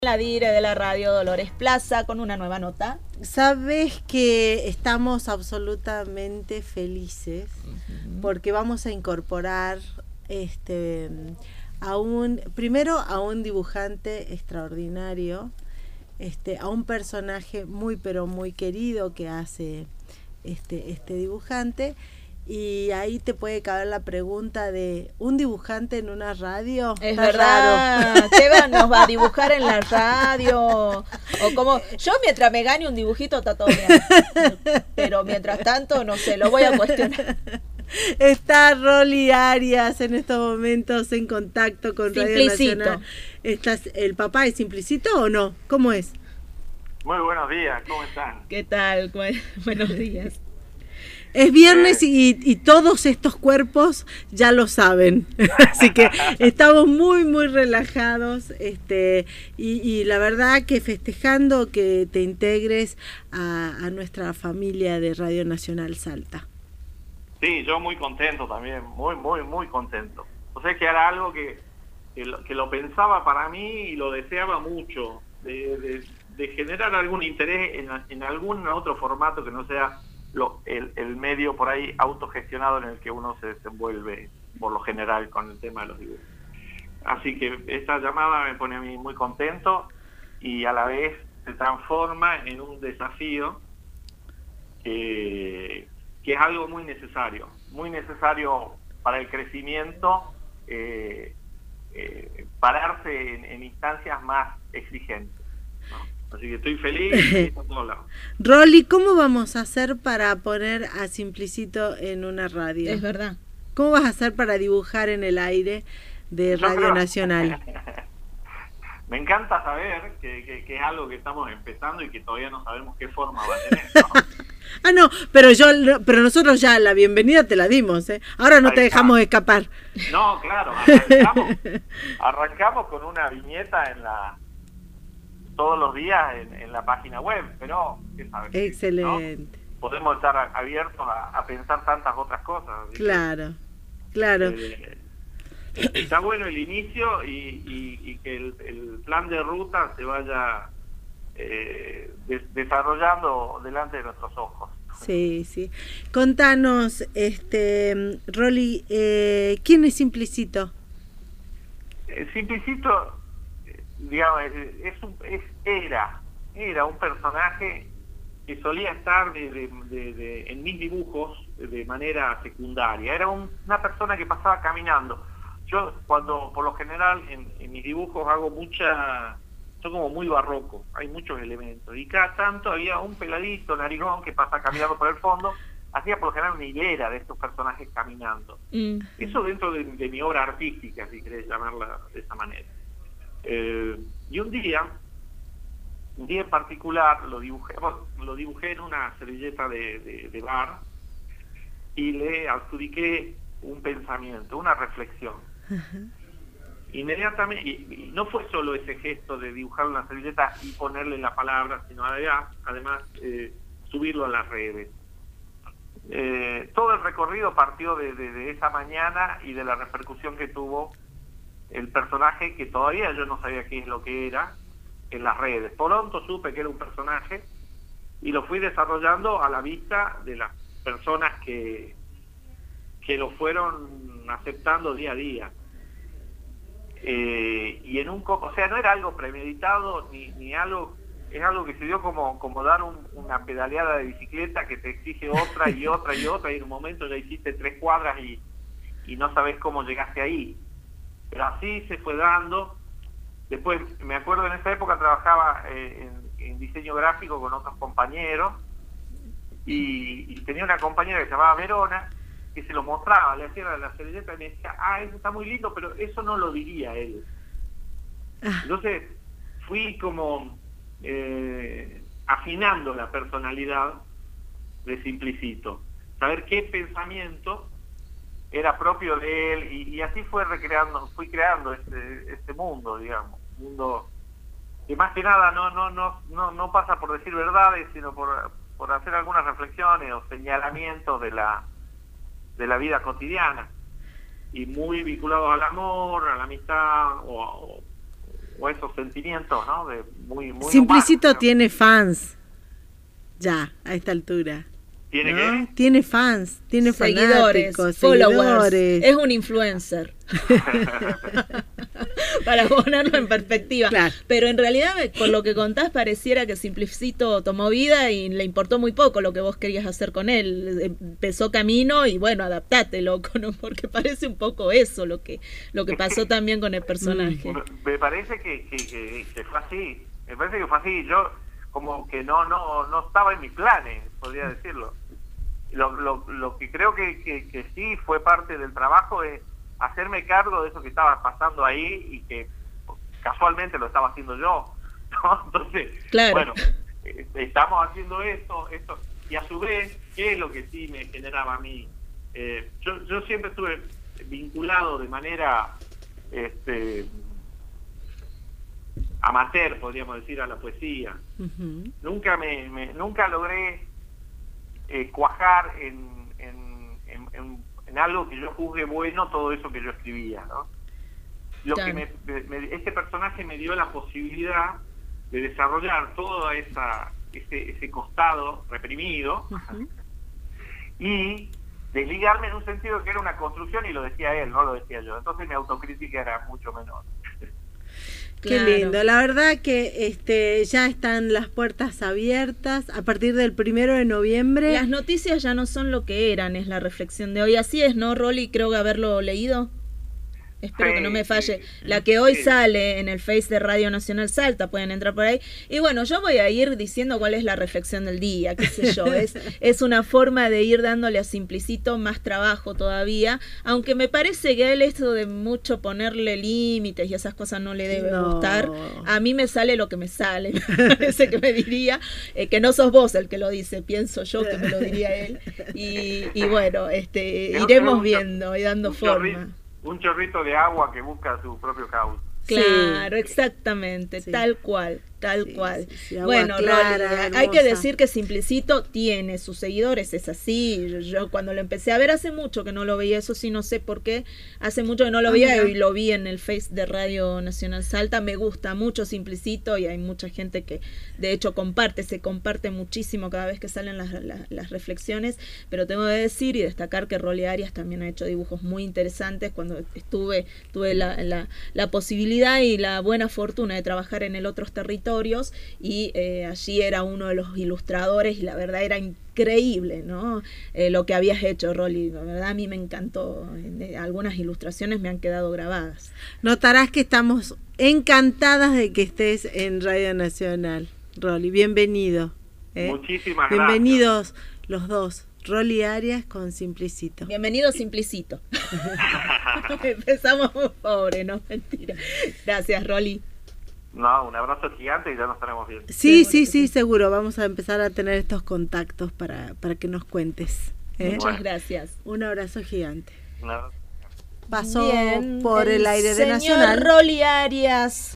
La dire de la radio Dolores Plaza con una nueva nota. Sabes que estamos absolutamente felices porque vamos a incorporar primero a un dibujante extraordinario, a un personaje muy pero muy querido que hace este dibujante. Y ahí te puede caber la pregunta de ¿un dibujante en una radio? Es Está verdad, raro. Seba nos va a dibujar en la radio. O como yo mientras me gane un dibujito está todo bien. Pero mientras tanto, no sé, lo voy a cuestionar. Está Rolly Arias en estos momentos en contacto con Radio Nacional. ¿El papá es Simplicito o no? ¿Cómo es? Muy buenos días, ¿cómo están? ¿Qué tal? Buenos días. Es viernes y todos estos cuerpos ya lo saben, así que estamos muy muy relajados y la verdad que festejando que te integres a nuestra familia de Radio Nacional Salta. Sí, yo muy contento también, muy contento. O sea que era algo que lo pensaba para mí y lo deseaba mucho, de generar algún interés en algún otro formato que no sea el medio por ahí autogestionado en el que uno se desenvuelve por lo general con el tema de los dibujos. Así que esta llamada me pone a mí muy contento y a la vez se transforma en un desafío que es algo muy necesario para el crecimiento, pararse en instancias más exigentes, ¿no? Así que estoy feliz y está a todos lados. Rolly, ¿cómo vamos a hacer para poner a Simplicito en una radio? Es verdad. ¿Cómo vas a hacer para dibujar en el aire de Radio Nacional? Me encanta saber que es algo que estamos empezando y que todavía no sabemos qué forma va a tener, ¿no? No, pero nosotros ya la bienvenida te la dimos, ¿eh? Ahora no ahí te dejamos escapar. No, claro, arrancamos con una viñeta todos los días en la página web, pero ¿qué sabes? Excelente. ¿No? Podemos estar abiertos a pensar tantas otras cosas. Claro. Está bueno el inicio y que el plan de ruta se vaya desarrollando delante de nuestros ojos. Sí. Contanos, Rolly, ¿quién es Simplicito? Simplicito, digamos, era un personaje que solía estar en mis dibujos de manera secundaria. Era una persona que pasaba caminando. Yo cuando, por lo general, en mis dibujos son como muy barroco, hay muchos elementos. Y cada tanto había un peladito, narigón, que pasa caminando por el fondo, hacía por lo general una hilera de estos personajes caminando. Eso dentro de mi obra artística, si querés llamarla de esa manera. Y un día en particular lo dibujé en una servilleta de bar y le adjudiqué un pensamiento, una reflexión. Inmediatamente, y no fue solo ese gesto de dibujar una servilleta y ponerle la palabra, sino además subirlo a las redes. Todo el recorrido partió de esa mañana y de la repercusión que tuvo el personaje, que todavía yo no sabía qué es lo que era, en las redes. Pronto supe que era un personaje y lo fui desarrollando a la vista de las personas que lo fueron aceptando día a día. Y o sea, no era algo premeditado ni algo, es algo que se dio como dar una pedaleada de bicicleta que te exige otra y en un momento ya hiciste 3 cuadras y no sabes cómo llegaste ahí. Pero así se fue dando. Después, me acuerdo, en esa época trabajaba en diseño gráfico con otros compañeros y tenía una compañera que se llamaba Verona, que se lo mostraba, le hacía la servilleta y me decía, eso está muy lindo, pero eso no lo diría él. Entonces fui como afinando la personalidad de Simplicito, saber qué pensamiento era propio de él y así fui creando este mundo, digamos, mundo que más que nada no pasa por decir verdades, sino por hacer algunas reflexiones o señalamientos de la vida cotidiana y muy vinculados al amor, a la amistad o o esos sentimientos, ¿no? De muy Simplicito humanos, ¿no? tiene fans, ya, a esta altura. ¿Tiene ¿no? qué? Tiene fans, tiene Seguidores, fanáticos, followers. seguidores. Es un influencer. Para ponerlo en perspectiva. Claro. Pero en realidad, por lo que contás, pareciera que Simplicito tomó vida y le importó muy poco lo que vos querías hacer con él. Empezó camino y bueno, adaptate, loco, ¿no? Porque parece un poco eso lo que pasó también con el personaje. Me parece que fue así. Me parece que fue así. Yo como que no estaba en mis planes, podría decirlo. Lo que creo que sí fue parte del trabajo es hacerme cargo de eso que estaba pasando ahí y que casualmente lo estaba haciendo yo, ¿no? Entonces, claro. Bueno, estamos haciendo esto, y a su vez, ¿qué es lo que sí me generaba a mí? Yo siempre estuve vinculado de manera amateur, podríamos decir, a la poesía. Uh-huh. Nunca logré cuajar en algo que yo juzgue bueno todo eso que yo escribía, ¿no? Claro. Este personaje me dio la posibilidad de desarrollar todo ese costado reprimido. Uh-huh. Y desligarme en un sentido que era una construcción, y lo decía él, no lo decía yo. Entonces mi autocrítica era mucho menor. Qué lindo, la verdad que ya están las puertas abiertas a partir del 1 de noviembre. Las noticias ya no son lo que eran, es la reflexión de hoy. Así es, ¿no, Rolly? Creo que haberlo leído. Espero que no me falle. La que hoy sale en el Face de Radio Nacional Salta, pueden entrar por ahí. Y bueno, yo voy a ir diciendo cuál es la reflexión del día, qué sé yo. Es una forma de ir dándole a Simplicito más trabajo todavía, aunque me parece que a él esto de mucho ponerle límites y esas cosas no le debe gustar. A mí me sale lo que me sale, me parece que me diría, que no sos vos el que lo dice, pienso yo que me lo diría él. Y bueno, iremos viendo y dando forma. Un chorrito de agua que busca su propio cauce. Claro, exactamente, sí. Tal cual. Sí, bueno, clara, Rolly, hay que decir que Simplicito tiene sus seguidores, es así. Yo cuando lo empecé a ver hace mucho que no lo veía, eso sí no sé por qué, hace mucho que no lo veía y lo vi en el Face de Radio Nacional Salta. Me gusta mucho Simplicito y hay mucha gente que de hecho se comparte muchísimo cada vez que salen las reflexiones, pero tengo que decir y destacar que Rolly Arias también ha hecho dibujos muy interesantes. Cuando tuve la posibilidad y la buena fortuna de trabajar en el Otros Territorios, y allí era uno de los ilustradores y la verdad era increíble, ¿no? Lo que habías hecho, Rolly, la verdad a mí me encantó. Algunas ilustraciones me han quedado grabadas. Notarás que estamos encantadas de que estés en Radio Nacional, Rolly, bienvenido. Muchísimas Bienvenidos los dos, Rolly Arias con Simplicito. Bienvenido Simplicito. Empezamos muy pobre, no, mentira. Gracias, Rolly. No, un abrazo gigante y ya nos estaremos viendo. Sí, seguro. Vamos a empezar a tener estos contactos para que nos cuentes. Muchas gracias. Un abrazo gigante. Un abrazo. Pasó por el aire de Nacional. Rolly Arias.